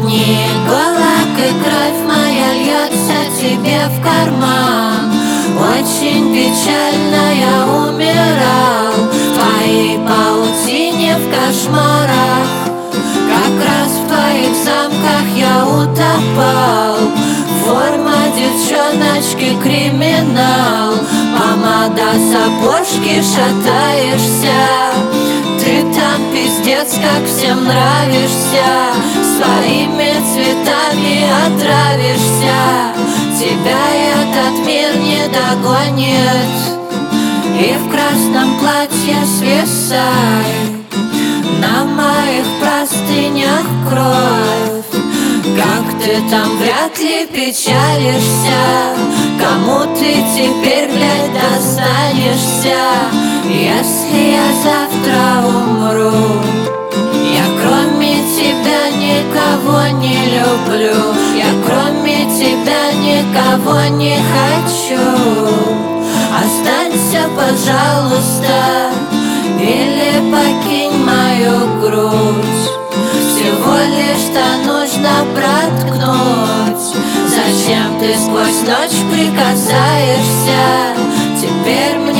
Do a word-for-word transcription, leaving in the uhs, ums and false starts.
Не кулак и кровь моя льется тебе в карман. Очень печально я умирал в твоей паутине, в кошмарах. Как раз в твоих замках я утопал. Форма девчоночки криминал. Помада, сапожки, шатаешься. Ты там пиздец, как всем нравишься. Своими цветами отравишься. Тебя этот мир не догонит. И в красном платье свисай. На моих простынях кровь. Как ты там вряд ли печалишься. Кому ты теперь, блядь, достанешься? Если я завтра умру, я кроме тебя никого не люблю. Я кроме тебя никого не хочу. Останься, пожалуйста, или покинь мою грудь. Всего лишь-то нужно проткнуть. Зачем ты сквозь ночь прикасаешься? Теперь мне